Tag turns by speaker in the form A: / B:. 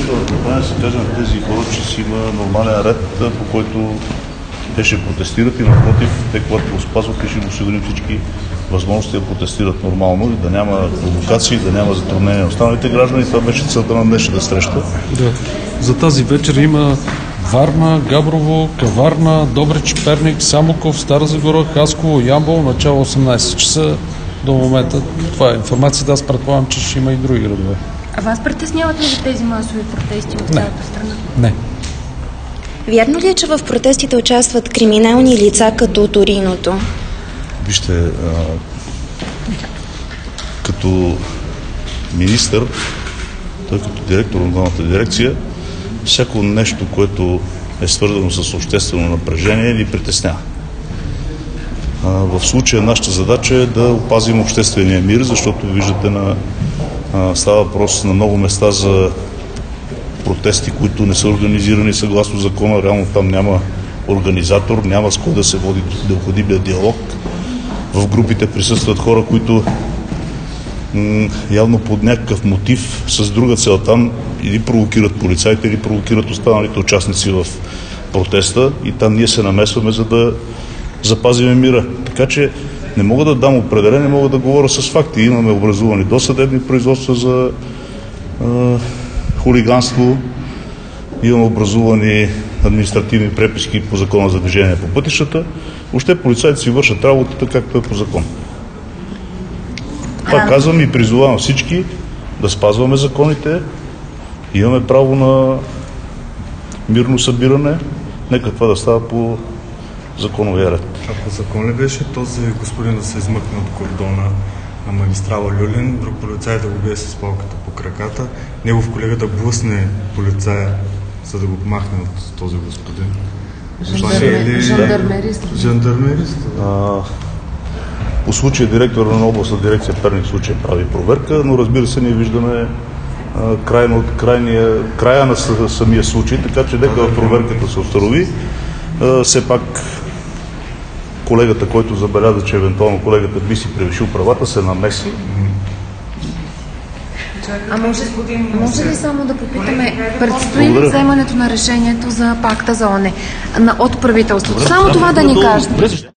A: строителна компания се каже на тези хора, че си има нормален ред, по който те ще протестират и напротив, те когато го спазват, ще го осигурим всички възможности да протестират нормално и да няма провокации, да няма затруднения на останалите граждани. Това беше целта на днешната среща.
B: Да. За тази вечер има Варна, Габрово, Каварна, Добрич, Перник, Самоков, Стара Загора, Хасково, Ямбол, начало 18 часа до момента. Това е информацията. Аз предполагам, че ще има и други градове.
C: А вас притесняват ли за тези масови протести от цялата страна?
B: Не.
D: Вярно ли е, че в протестите участват криминални лица като Ториното?
A: Вижте, като министър, той като директор на главната дирекция, всяко нещо, което е свързано с обществено напрежение, ни притеснява. В случая нашата задача е да опазим обществения мир, защото виждате, става въпрос на много места за протести, които не са организирани съгласно закона. Реално там няма организатор, няма с кой да се води необходимия диалог. В групите присъстват хора, които явно под някакъв мотив, с друга цел там, или провокират полицаите, или провокират останалите участници в протеста и там ние се намесваме, за да запазим мира. Така че не мога да дам определение, мога да говоря с факти. Имаме образувани досъдебни производства за хулиганство, имаме образувани административни преписки по закона за движение по пътищата. Въобще полицаите си вършат работата както е по закон. Това казвам и призовавам всички да спазваме законите. Имаме право на мирно събиране. Нека това да става по законовия ред.
E: А по закон ли беше този господин да се измъкне от кордона на магистрала Люлин, друг полицай да го бие с палката по краката, негов колега да блъсне полицая, за да го махне от този господин? Жандармерист.
A: По случая директора на областна дирекция Перник в случая прави проверка, но разбира се, ние виждаме края на самия случай, така че нека в проверката се установи. Все пак колегата, който забеляза, че евентуално колегата би си превишил правата, се намеси.
C: А може ли само да попитаме, предстои ли вземането на решението за пакта за ООН от правителството? Само това да ни кажете.